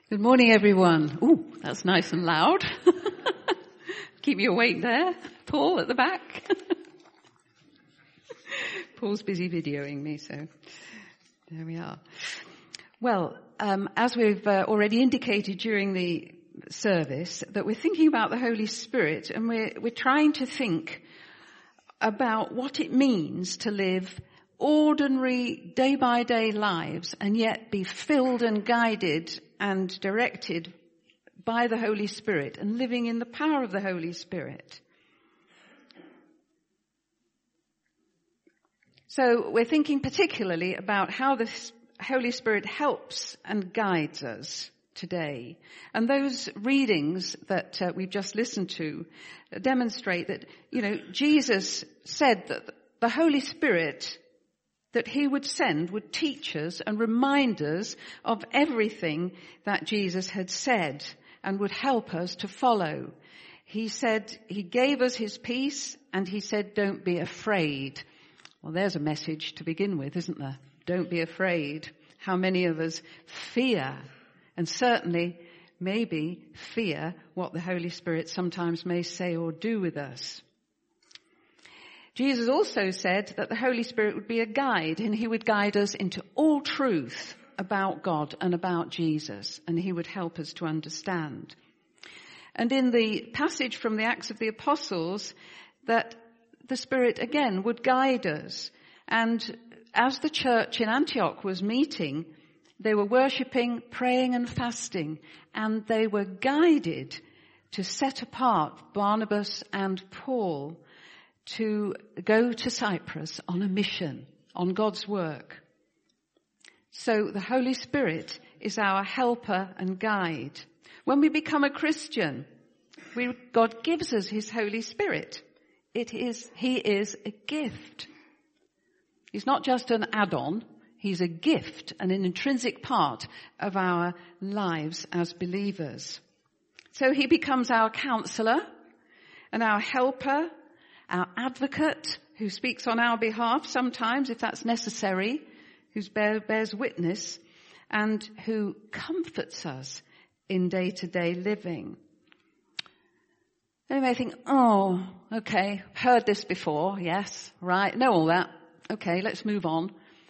Good morning, everyone. Ooh, that's nice and loud. Keep you awake there, Paul at the back. Paul's busy videoing me, so there we are. Well, as we've already indicated during the service, that we're thinking about the Holy Spirit, and we're trying to think about what it means to live ordinary day-by-day lives and yet be filled and guided and directed by the Holy Spirit and living in the power of the Holy Spirit. So we're thinking particularly about how the Holy Spirit helps and guides us today. And those readings that we've just listened to demonstrate that, Jesus said that the Holy Spirit that he would send would teach us and remind us of everything that Jesus had said and would help us to follow. He said he gave us his peace, and he said, don't be afraid. Well, there's a message to begin with, isn't there? Don't be afraid. How many of us fear, and certainly maybe fear what the Holy Spirit sometimes may say or do with us. Jesus also said that the Holy Spirit would be a guide, and he would guide us into all truth about God and about Jesus, and he would help us to understand. And in the passage from the Acts of the Apostles, that the Spirit again would guide us. And as the church in Antioch was meeting, they were worshipping, praying and fasting, and they were guided to set apart Barnabas and Paul to go to Cyprus on a mission, on God's work. So the Holy Spirit is our helper and guide. When we become a Christian, God gives us his Holy Spirit. He is a gift. He's not just an add-on. He's a gift and an intrinsic part of our lives as believers. So he becomes our counselor and our helper, our advocate, who speaks on our behalf sometimes if that's necessary, who bears witness, and who comforts us in day-to-day living. They may think, oh, okay, heard this before, yes, right, know all that. Okay, let's move on.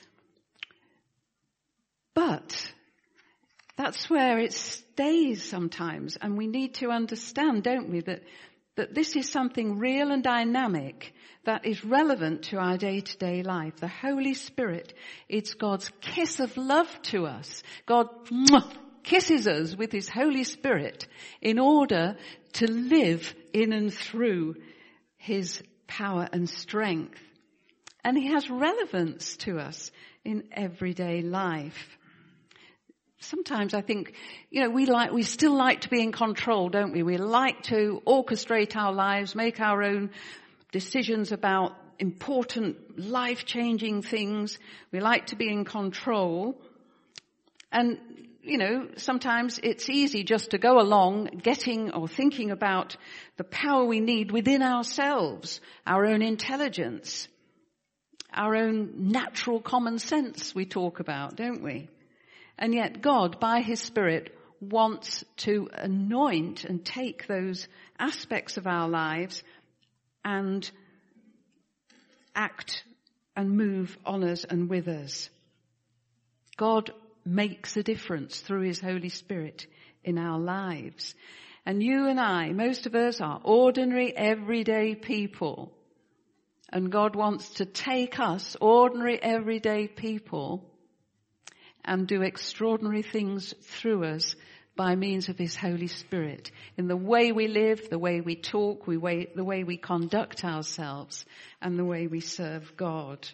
But that's where it stays sometimes, and we need to understand, don't we, that this is something real and dynamic that is relevant to our day-to-day life. The Holy Spirit, it's God's kiss of love to us. God kisses us with his Holy Spirit in order to live in and through his power and strength. And he has relevance to us in everyday life. Sometimes I think, we still like to be in control, don't we? We like to orchestrate our lives, make our own decisions about important life-changing things. We like to be in control. And, sometimes it's easy just to go along getting or thinking about the power we need within ourselves, our own intelligence, our own natural common sense we talk about, don't we? And yet God, by his Spirit, wants to anoint and take those aspects of our lives and act and move on us and with us. God makes a difference through his Holy Spirit in our lives. And you and I, most of us are ordinary, everyday people. And God wants to take us, ordinary, everyday people, and do extraordinary things through us by means of his Holy Spirit in the way we live, the way we talk, the way we conduct ourselves, and the way we serve God.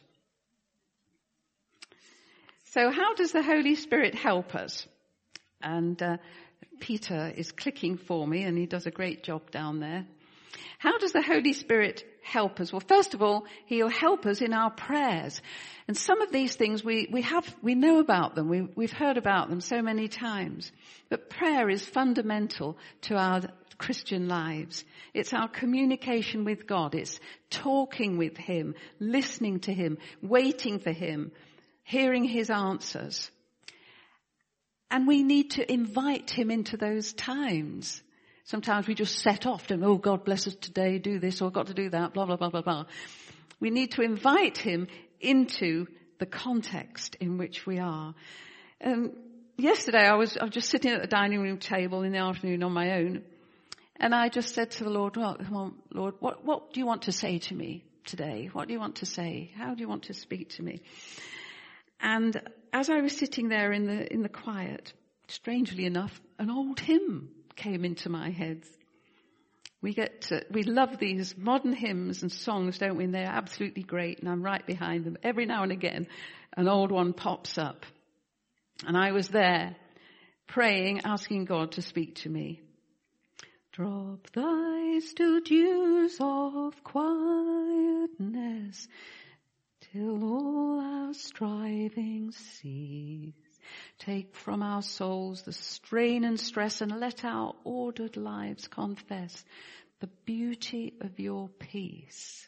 So how does the Holy Spirit help us? And Peter is clicking for me, and he does a great job down there. How does the Holy Spirit help us? Well, first of all, he'll help us in our prayers. And some of these things we know about them. We've heard about them so many times. But prayer is fundamental to our Christian lives. It's our communication with God. It's talking with him, listening to him, waiting for him, hearing his answers. And we need to invite him into those times. Sometimes we just set off, don't, oh, God bless us today, do this, or I've got to do that, blah, blah, blah, blah, blah. We need to invite him into the context in which we are. Yesterday I was just sitting at the dining room table in the afternoon on my own, and I just said to the Lord, well, come on, Lord, what do you want to say to me today? What do you want to say? How do you want to speak to me? And as I was sitting there in the quiet, strangely enough, an old hymn came into my head. We love these modern hymns and songs, don't we? And they're absolutely great, and I'm right behind them. Every now and again, an old one pops up. And I was there, praying, asking God to speak to me. Drop thy still dews of quietness, till all our strivings cease. Take from our souls the strain and stress, and let our ordered lives confess the beauty of your peace.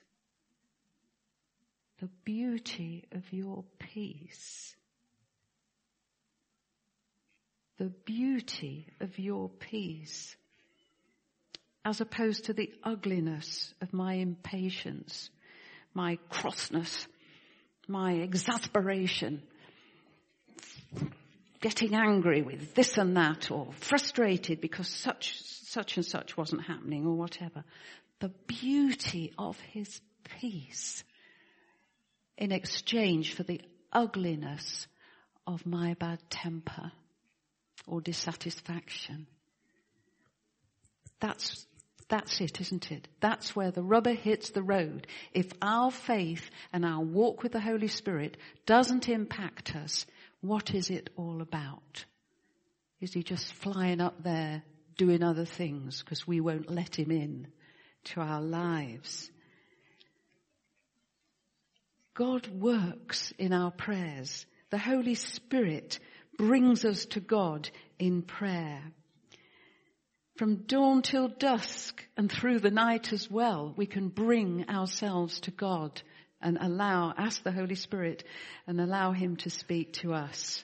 The beauty of your peace. The beauty of your peace. As opposed to the ugliness of my impatience, my crossness, my exasperation, getting angry with this and that, or frustrated because such and such wasn't happening, or whatever. The beauty of his peace in exchange for the ugliness of my bad temper or dissatisfaction. That's it, isn't it? That's where the rubber hits the road. If our faith and our walk with the Holy Spirit doesn't impact us, what is it all about? Is he just flying up there doing other things because we won't let him in to our lives? God works in our prayers. The Holy Spirit brings us to God in prayer. From dawn till dusk and through the night as well, we can bring ourselves to God and ask the Holy Spirit and allow him to speak to us.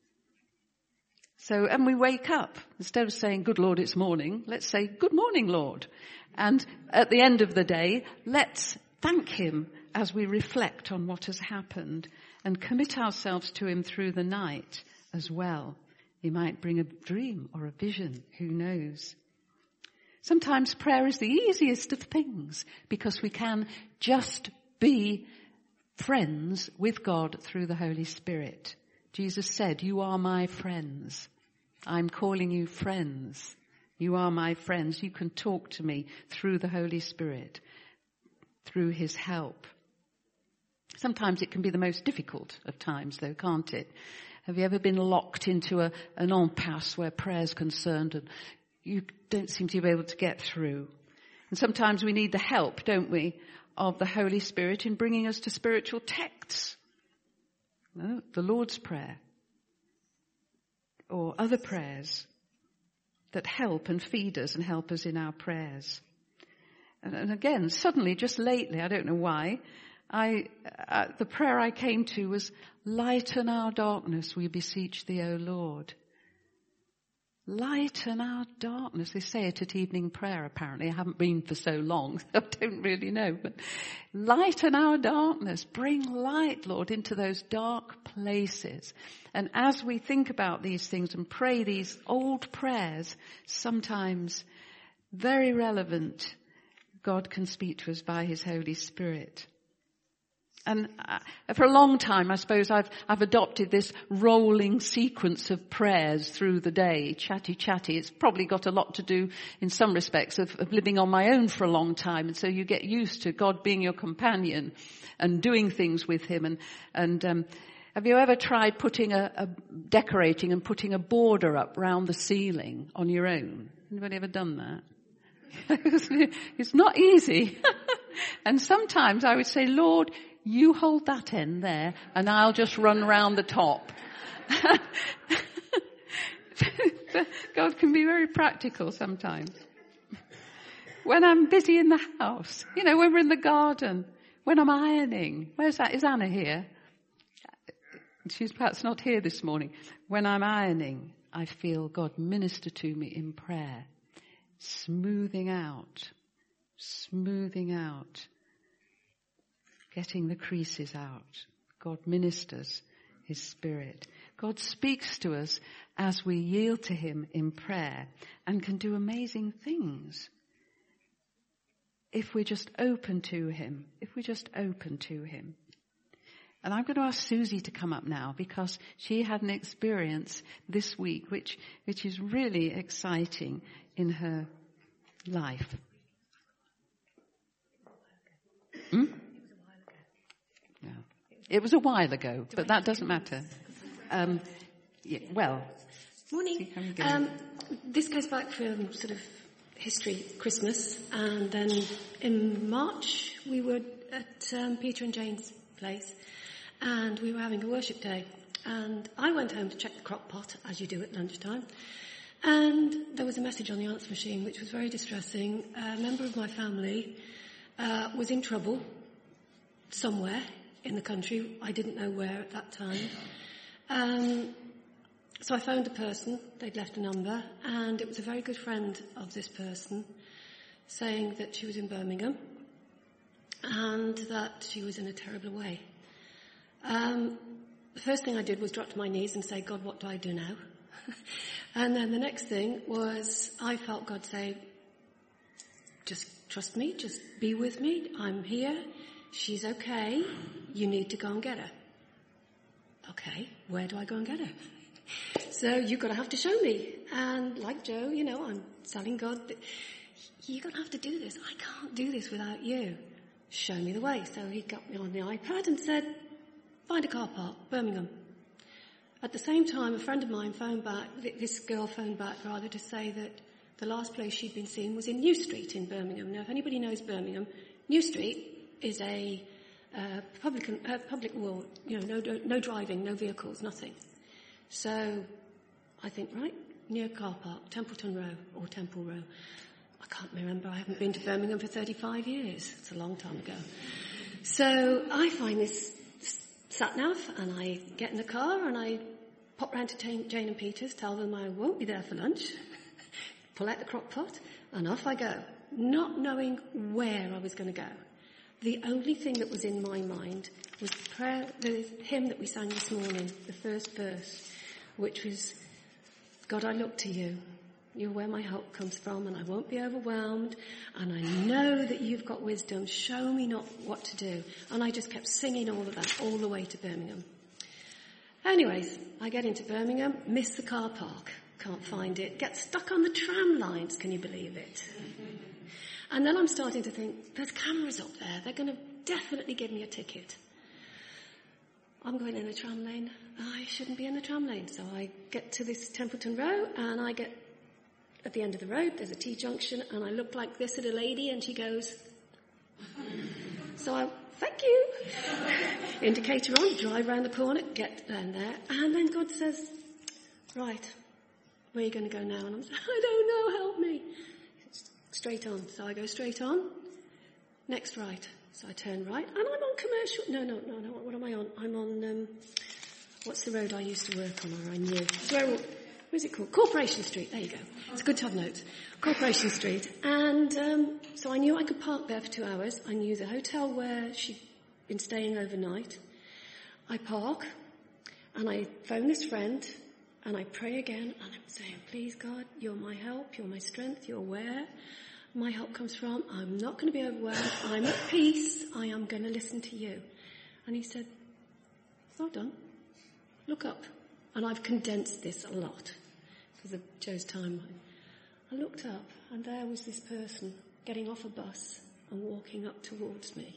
So, and we wake up, instead of saying, good Lord, it's morning, let's say, good morning, Lord. And at the end of the day, let's thank him as we reflect on what has happened and commit ourselves to him through the night as well. He might bring a dream or a vision, who knows. Sometimes prayer is the easiest of things because we can just be friends with God through the Holy Spirit. Jesus said, you are my friends. I'm calling you friends. You are my friends. You can talk to me through the Holy Spirit, through his help. Sometimes it can be the most difficult of times though, can't it? Have you ever been locked into an impasse where prayer's concerned and you don't seem to be able to get through? And sometimes we need the help, don't we, of the Holy Spirit in bringing us to spiritual texts. No, the Lord's Prayer or other prayers that help and feed us and help us in our prayers. And again, suddenly, just lately, I don't know why, the prayer I came to was, lighten our darkness, we beseech thee, O Lord. Lighten our darkness. They say it at evening prayer, apparently. I haven't been for so long, so I don't really know. But lighten our darkness. Bring light, Lord, into those dark places. And as we think about these things and pray these old prayers, sometimes very relevant, God can speak to us by his Holy Spirit. And for a long time, I suppose I've adopted this rolling sequence of prayers through the day, chatty. It's probably got a lot to do in some respects of living on my own for a long time. And so you get used to God being your companion and doing things with him. And have you ever tried decorating and putting a border up round the ceiling on your own? Anybody ever done that? It's not easy. And sometimes I would say, Lord, you hold that end there and I'll just run round the top. God can be very practical sometimes. When I'm busy in the house, when we're in the garden, when I'm ironing. Where's that? Is Anna here? She's perhaps not here this morning. When I'm ironing, I feel God minister to me in prayer, smoothing out, getting the creases out. God ministers his Spirit. God speaks to us as we yield to him in prayer and can do amazing things if we're just open to him, And I'm going to ask Susie to come up now because she had an experience this week which is really exciting in her life. Hmm? Yeah. It was a while ago, but that doesn't matter. Morning. This goes back from sort of history, Christmas, and then in March we were at Peter and Jane's place, and we were having a worship day, and I went home to check the crock pot, as you do at lunchtime, and there was a message on the answer machine which was very distressing. A member of my family was in trouble somewhere in the country. I didn't know where at that time. So I phoned the person, they'd left a number, and it was a very good friend of this person saying that she was in Birmingham and that she was in a terrible way. The first thing I did was drop to my knees and say, God, what do I do now? And then the next thing was I felt God say, just trust me, just be with me, I'm here, she's okay, you need to go and get her. Okay, where do I go and get her? So you're going to have to show me. And like Joe, I'm telling God, you're going to have to do this. I can't do this without you. Show me the way. So he got me on the iPad and said, find a car park, Birmingham. At the same time, a friend of mine this girl phoned back to say that the last place she'd been seen was in New Street in Birmingham. Now, if anybody knows Birmingham, New Street is a public ward, no driving, no vehicles, nothing. So I think, right, near car park, Templeton Row or Temple Row. I can't remember. I haven't been to Birmingham for 35 years. It's a long time ago. So I find this sat-nav and I get in the car and I pop round to Jane and Peter's, tell them I won't be there for lunch, pull out the crock pot and off I go, not knowing where I was going to go. The only thing that was in my mind was the hymn that we sang this morning, the first verse, which was, God, I look to you. You're where my help comes from, and I won't be overwhelmed, and I know that you've got wisdom. Show me not what to do. And I just kept singing all of that all the way to Birmingham. Anyways, I get into Birmingham, miss the car park, can't find it, get stuck on the tram lines, can you believe it? And then I'm starting to think, there's cameras up there, they're going to definitely give me a ticket. I'm going in the tram lane. I shouldn't be in the tram lane. So I get to this Templeton Row and I get at the end of the road, there's a T-junction, and I look like this at a lady and she goes, so I, thank you. Indicator on, drive round the corner, get down there, and then God says, right, where are you going to go now? And I'm saying, I don't know, help me. Straight on. So I go straight on, next right. So I turn right, and I'm on Commercial. No. What am I on? I'm on, what's the road I used to work on, or I knew? What is it called? Corporation Street. There you go. It's good to have notes. Corporation Street. And so I knew I could park there for 2 hours. I knew the hotel where she'd been staying overnight. I park, and I phone this friend, and I pray again, and I'm saying, please, God, you're my help, you're my strength, you're where my help comes from. I'm not going to be overwhelmed. I'm at peace. I am going to listen to you. And he said, well done. Look up. And I've condensed this a lot because of Joe's timeline. I looked up and there was this person getting off a bus and walking up towards me.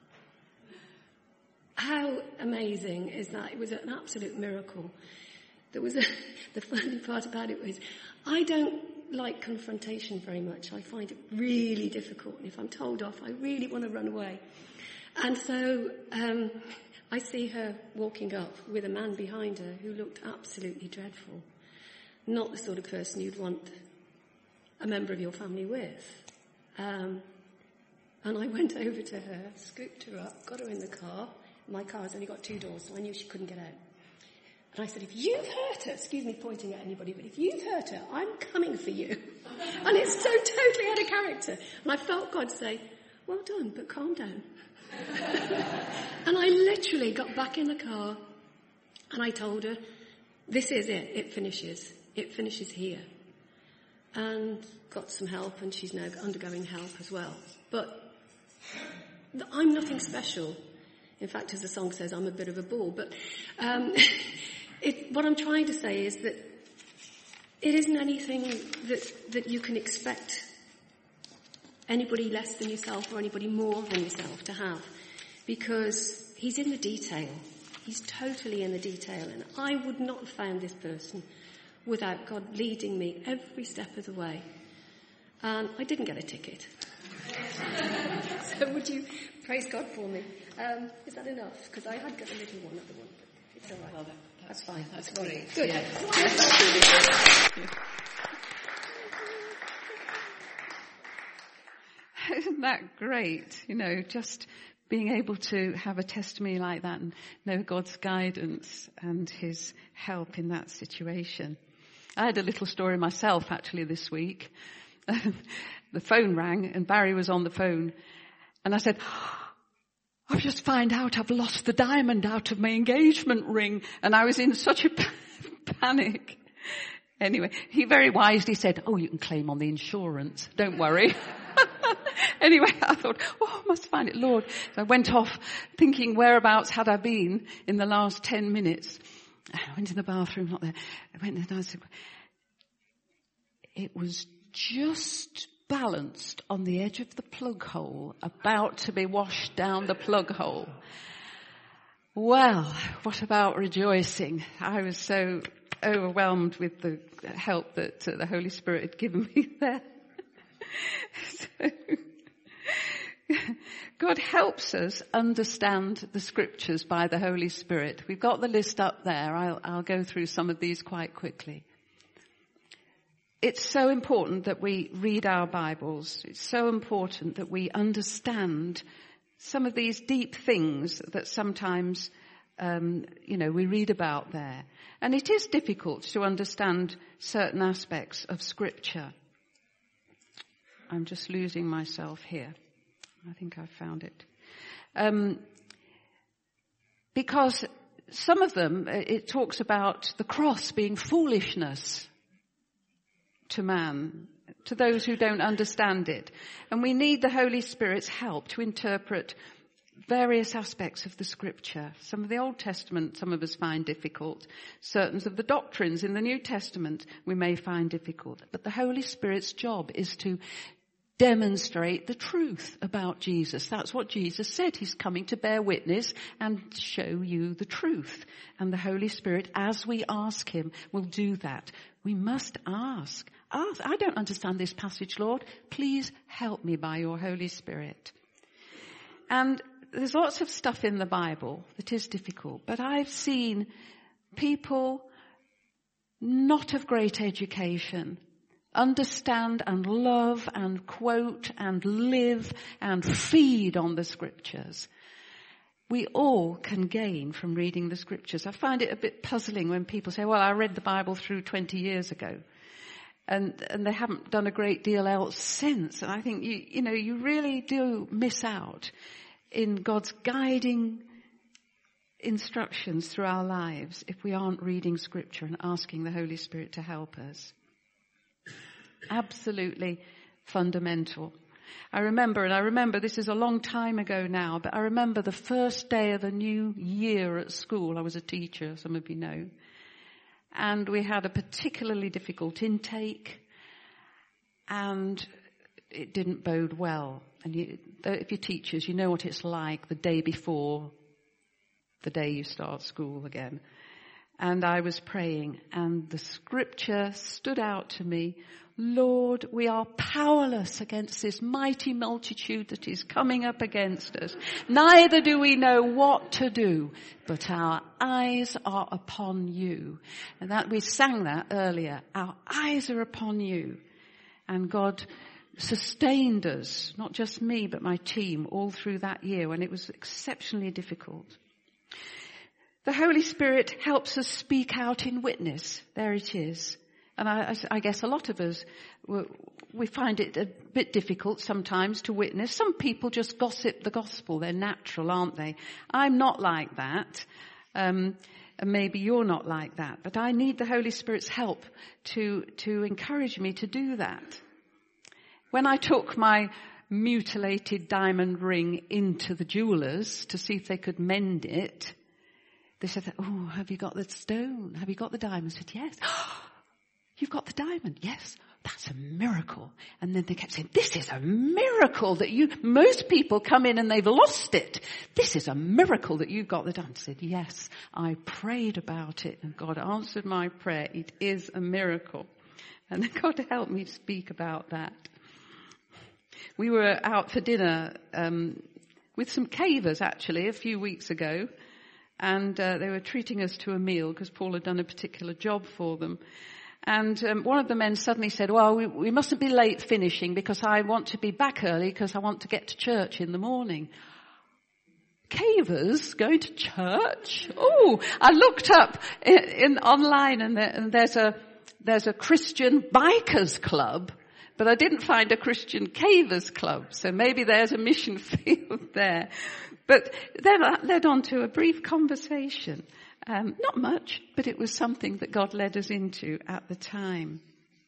How amazing is that? It was an absolute miracle. The funny part about it was I don't like confrontation very much. I find it really difficult. And if I'm told off, I really want to run away. And so I see her walking up with a man behind her who looked absolutely dreadful. Not the sort of person you'd want a member of your family with. And I went over to her, scooped her up, got her in the car. My car's only got 2 doors, so I knew she couldn't get out. And I said, if you've hurt her, excuse me pointing at anybody, but if you've hurt her, I'm coming for you. And it's so totally out of character. And I felt God say, well done, but calm down. And I literally got back in the car and I told her, this is it. It finishes. It finishes here. And got some help, and she's now undergoing help as well. But I'm nothing special. In fact, as the song says, I'm a bit of a ball. But what I'm trying to say is that it isn't anything that you can expect anybody less than yourself or anybody more than yourself to have, because he's in the detail. He's totally in the detail. And I would not have found this person without God leading me every step of the way. And I didn't get a ticket. So would you praise God for me? Is that enough? Because I had got a little one at the one, but it's all right. Well, that's fine. That's great. Good. Yeah. That's really good. Isn't that great? You know, just being able to have a testimony like that and know God's guidance and his help in that situation. I had a little story myself actually this week. The phone rang and Barry was on the phone and I said, I've just found out I've lost the diamond out of my engagement ring, and I was in such a panic. Anyway, he very wisely said, oh, you can claim on the insurance, don't worry. Anyway, I thought, I must find it, Lord. So I went off thinking, whereabouts had I been in the last 10 minutes? I went in the bathroom, not there. I went there and I said, it was just balanced on the edge of the plug hole, about to be washed down the plug hole. Well, what about rejoicing? I was so overwhelmed with the help that the Holy Spirit had given me there. So, God helps us understand the scriptures by the Holy Spirit. We've got the list up there. I'll go through some of these quite quickly. It's so important that we read our Bibles. It's so important that we understand some of these deep things that sometimes, we read about there. And it is difficult to understand certain aspects of Scripture. I'm just losing myself here. I think I found it. Because some of them, it talks about the cross being foolishness to man, to those who don't understand it. And we need the Holy Spirit's help to interpret various aspects of the Scripture. Some of the Old Testament, some of us find difficult. Certain of the doctrines in the New Testament we may find difficult. But the Holy Spirit's job is to demonstrate the truth about Jesus. That's what Jesus said. He's coming to bear witness and show you the truth. And the Holy Spirit, as we ask him, will do that. We must ask. I don't understand this passage, Lord. Please help me by your Holy Spirit. And there's lots of stuff in the Bible that is difficult, but I've seen people not of great education understand and love and quote and live and feed on the Scriptures. We all can gain from reading the Scriptures. I find it a bit puzzling when people say, well, I read the Bible through 20 years ago. And they haven't done a great deal else since. And I think, you really do miss out in God's guiding instructions through our lives if we aren't reading Scripture and asking the Holy Spirit to help us. Absolutely fundamental. I remember this is a long time ago now, but I remember the first day of the new year at school. I was a teacher, some of you know. And we had a particularly difficult intake, and it didn't bode well. And if you're teachers, you know what it's like the day before the day you start school again. And I was praying, and the Scripture stood out to me. Lord, we are powerless against this mighty multitude that is coming up against us. Neither do we know what to do, but our eyes are upon you. And that we sang that earlier. Our eyes are upon you. And God sustained us, not just me, but my team, all through that year when it was exceptionally difficult. The Holy Spirit helps us speak out in witness. There it is. And I guess a lot of us, we find it a bit difficult sometimes to witness. Some people just gossip the gospel. They're natural, aren't they? I'm not like that. And maybe you're not like that. But I need the Holy Spirit's help to encourage me to do that. When I took my mutilated diamond ring into the jeweller's to see if they could mend it, they said, "Oh, have you got the stone? Have you got the diamond?" I said, "Yes." "Oh, you've got the diamond?" "Yes." "That's a miracle." And then they kept saying, "This is a miracle that most people come in and they've lost it. This is a miracle that you've got the diamond." I said, "Yes, I prayed about it and God answered my prayer. It is a miracle." And God helped me speak about that. We were out for dinner with some cavers actually a few weeks ago. And they were treating us to a meal because Paul had done a particular job for them. And one of the men suddenly said, "Well, we mustn't be late finishing because I want to be back early because I want to get to church in the morning." Cavers going to church? Oh, I looked up online and there's a Christian bikers club, but I didn't find a Christian cavers club. So maybe there's a mission field there. But then that led on to a brief conversation. Not much, but it was something that God led us into at the time.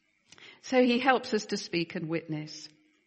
So he helps us to speak and witness.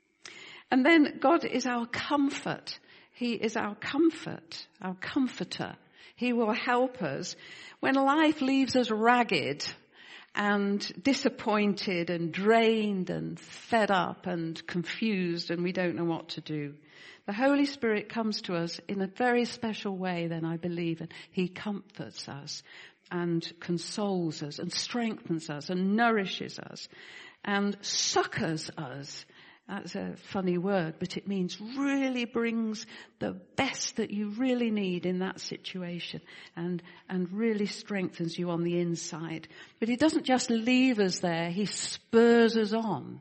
And then God is our comfort. He is our comfort, our comforter. He will help us when life leaves us ragged and disappointed and drained and fed up and confused and we don't know what to do. The Holy Spirit comes to us in a very special way then, I believe, and he comforts us and consoles us and strengthens us and nourishes us and succors us. That's a funny word, but it means really brings the best that you really need in that situation and really strengthens you on the inside. But he doesn't just leave us there, he spurs us on.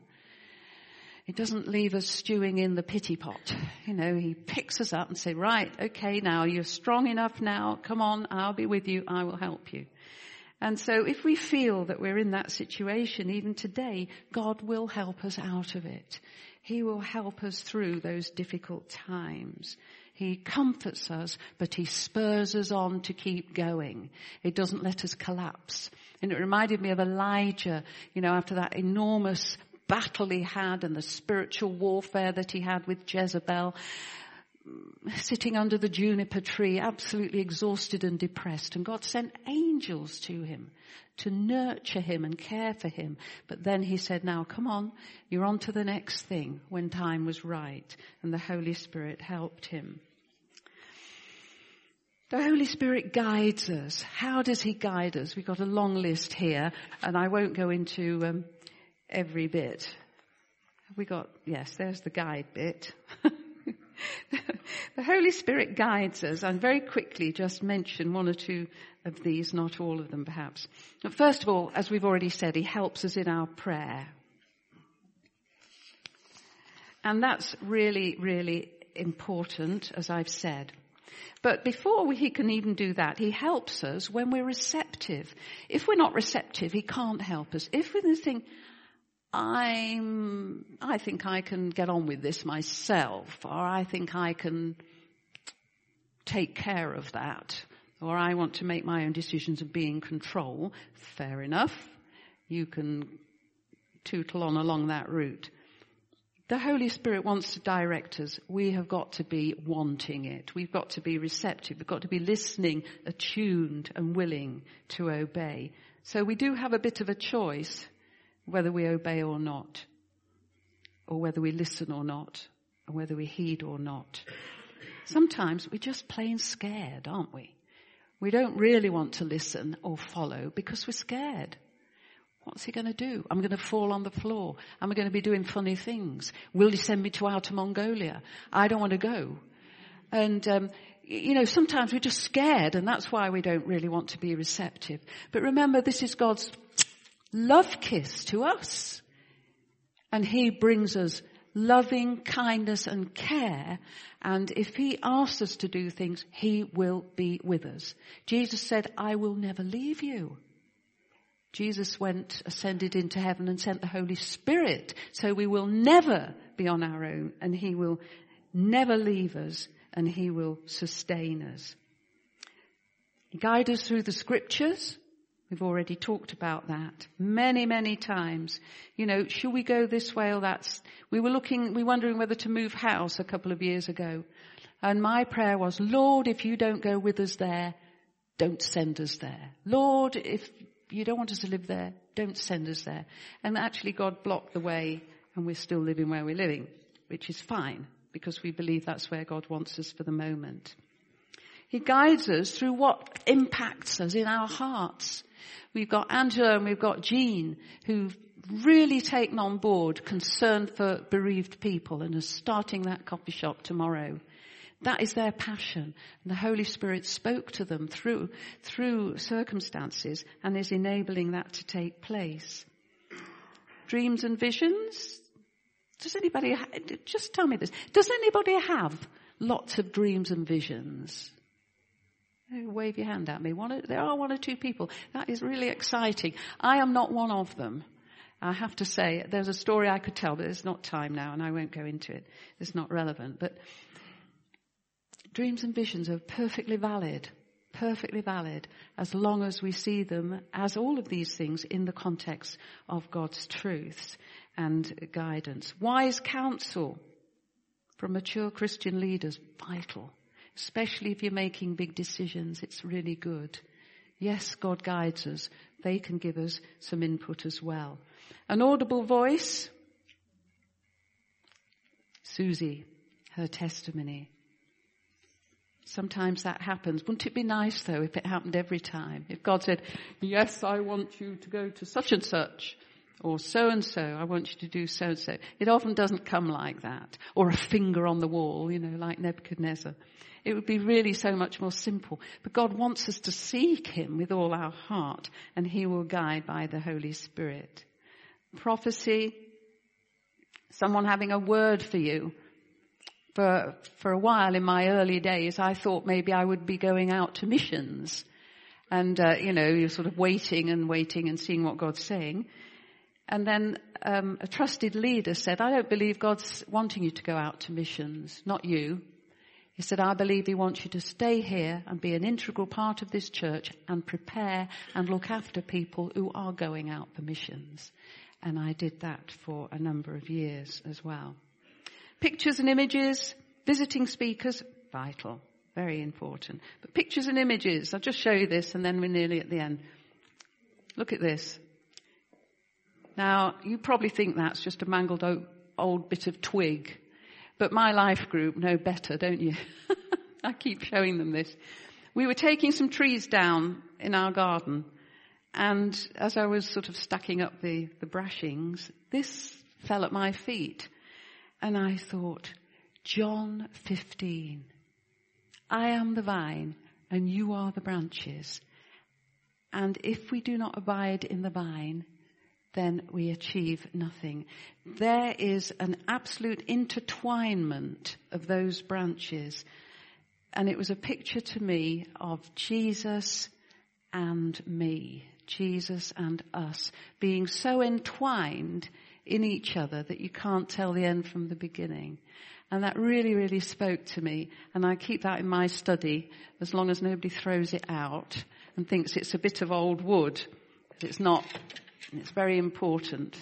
He doesn't leave us stewing in the pity pot. He picks us up and says, "Right, okay, now you're strong enough now. Come on, I'll be with you. I will help you." And so if we feel that we're in that situation, even today, God will help us out of it. He will help us through those difficult times. He comforts us, but he spurs us on to keep going. He doesn't let us collapse. And it reminded me of Elijah, after that enormous battle he had and the spiritual warfare that he had with Jezebel, sitting under the juniper tree, absolutely exhausted and depressed. And God sent angels to him to nurture him and care for him. But then he said, "Now, come on, you're on to the next thing," when time was right. And the Holy Spirit helped him. The Holy Spirit guides us. How does he guide us? We've got a long list here, and I won't go into every bit. Yes, there's the guide bit. The Holy Spirit guides us, and very quickly just mention one or two of these, not all of them perhaps. But first of all, as we've already said, he helps us in our prayer. And that's really, really important, as I've said. But before he can even do that, he helps us when we're receptive. If we're not receptive, he can't help us. If we think, I think I can get on with this myself, or I think I can take care of that, or I want to make my own decisions and be in control, fair enough. You can tootle on along that route. The Holy Spirit wants to direct us. We have got to be wanting it. We've got to be receptive. We've got to be listening, attuned and willing to obey. So we do have a bit of a choice whether we obey or not, or whether we listen or not, or whether we heed or not. Sometimes we're just plain scared, aren't we? We don't really want to listen or follow because we're scared. What's he going to do? I'm going to fall on the floor. I'm going to be doing funny things. Will he send me to Outer Mongolia? I don't want to go. And, sometimes we're just scared, and that's why we don't really want to be receptive. But remember, this is God's love kiss to us. And he brings us loving kindness and care. And if he asks us to do things, he will be with us. Jesus said, I will never leave you. Jesus ascended into heaven and sent the Holy Spirit. So we will never be on our own, and he will never leave us, and he will sustain us. Guide us through the scriptures. We've already talked about that many, many times. Should we go this way or that? We were wondering whether to move house a couple of years ago. And my prayer was, Lord, if you don't go with us there, don't send us there. Lord, if you don't want us to live there, don't send us there. And actually God blocked the way, and we're still living where we're living, which is fine, because we believe that's where God wants us for the moment. He guides us through what impacts us in our hearts. We've got Angela and we've got Jean, who've really taken on board concern for bereaved people and are starting that coffee shop tomorrow. That is their passion. And the Holy Spirit spoke to them through circumstances and is enabling that to take place. Dreams and visions. Just tell me this. Does anybody have lots of dreams and visions? Wave your hand at me. There are one or two people. That is really exciting. I am not one of them. I have to say, there's a story I could tell, but there's not time now, and I won't go into it. It's not relevant. But dreams and visions are perfectly valid, as long as we see them, as all of these things, in the context of God's truths and guidance. Wise counsel from mature Christian leaders, vital. Especially if you're making big decisions, it's really good. Yes, God guides us. They can give us some input as well. An audible voice. Susie, her testimony. Sometimes that happens. Wouldn't it be nice, though, if it happened every time? If God said, yes, I want you to go to such and such, or so-and-so, I want you to do so-and-so. It often doesn't come like that. Or a finger on the wall, like Nebuchadnezzar. It would be really so much more simple. But God wants us to seek him with all our heart, and he will guide by the Holy Spirit. Prophecy, someone having a word for you. For a while in my early days, I thought maybe I would be going out to missions. And, you're sort of waiting and seeing what God's saying. And then a trusted leader said, I don't believe God's wanting you to go out to missions, not you. He said, I believe he wants you to stay here and be an integral part of this church and prepare and look after people who are going out for missions. And I did that for a number of years as well. Pictures and images, visiting speakers, vital, very important. But pictures and images, I'll just show you this and then we're nearly at the end. Look at this. Now, you probably think that's just a mangled old bit of twig. But my life group know better, don't you? I keep showing them this. We were taking some trees down in our garden. And as I was sort of stacking up the brashings, this fell at my feet. And I thought, John 15. I am the vine and you are the branches. And if we do not abide in the vine, then we achieve nothing. There is an absolute intertwinement of those branches. And it was a picture to me of Jesus and me, Jesus and us, being so entwined in each other that you can't tell the end from the beginning. And that really, really spoke to me. And I keep that in my study as long as nobody throws it out and thinks it's a bit of old wood. It's not. It's very important.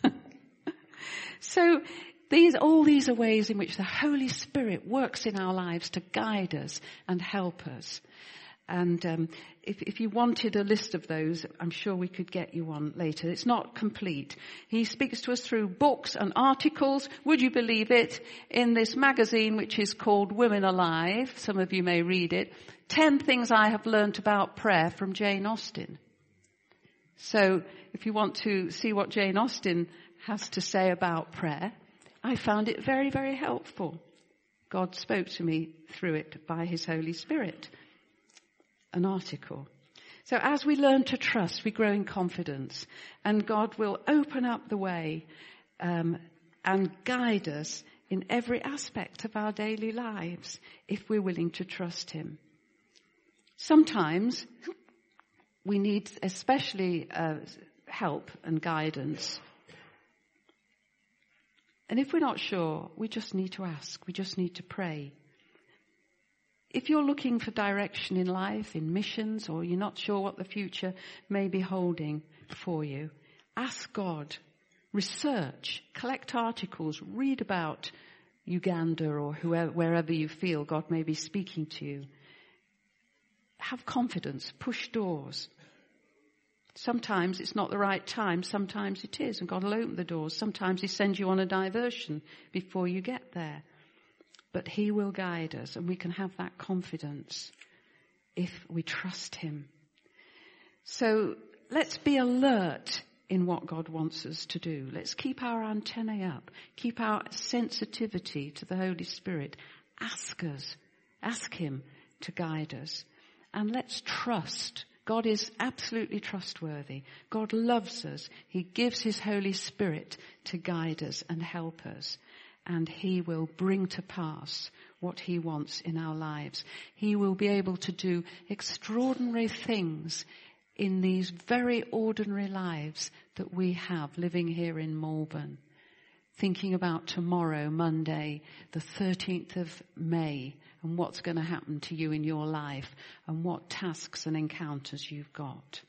So all these are ways in which the Holy Spirit works in our lives to guide us and help us. And if you wanted a list of those, I'm sure we could get you one later. It's not complete. He speaks to us through books and articles. Would you believe it? In this magazine, which is called Women Alive, some of you may read it, 10 things I have learnt about prayer from Jane Austen. So if you want to see what Jane Austen has to say about prayer, I found it very, very helpful. God spoke to me through it by his Holy Spirit. An article. So as we learn to trust, we grow in confidence, and God will open up the way and guide us in every aspect of our daily lives if we're willing to trust him. Sometimes we need especially help and guidance. And if we're not sure, we just need to ask. We just need to pray. If you're looking for direction in life, in missions, or you're not sure what the future may be holding for you, ask God. Research, collect articles, read about Uganda or wherever you feel God may be speaking to you. Have confidence, push doors. Sometimes it's not the right time, sometimes it is, and God will open the doors. Sometimes he sends you on a diversion before you get there. But he will guide us, and we can have that confidence if we trust him. So let's be alert in what God wants us to do. Let's keep our antennae up, keep our sensitivity to the Holy Spirit. Ask him to guide us. And let's trust. God is absolutely trustworthy. God loves us. He gives his Holy Spirit to guide us and help us. And he will bring to pass what he wants in our lives. He will be able to do extraordinary things in these very ordinary lives that we have living here in Malvern. Thinking about tomorrow, Monday, the 13th of May, and what's going to happen to you in your life, and what tasks and encounters you've got.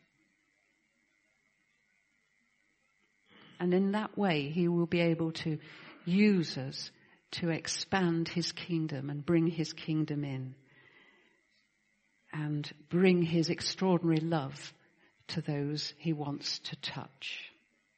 And in that way, he will be able to use us to expand his kingdom and bring his kingdom in, and bring his extraordinary love to those he wants to touch.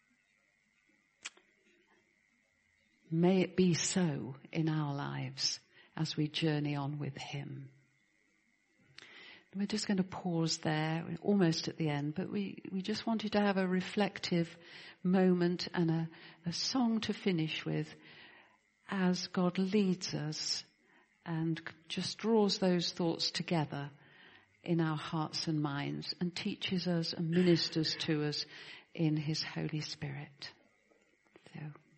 May it be so in our lives as we journey on with him. We're just going to pause there. We're almost at the end, but we just wanted to have a reflective moment and a song to finish with as God leads us and just draws those thoughts together in our hearts and minds and teaches us and ministers to us in his Holy Spirit. So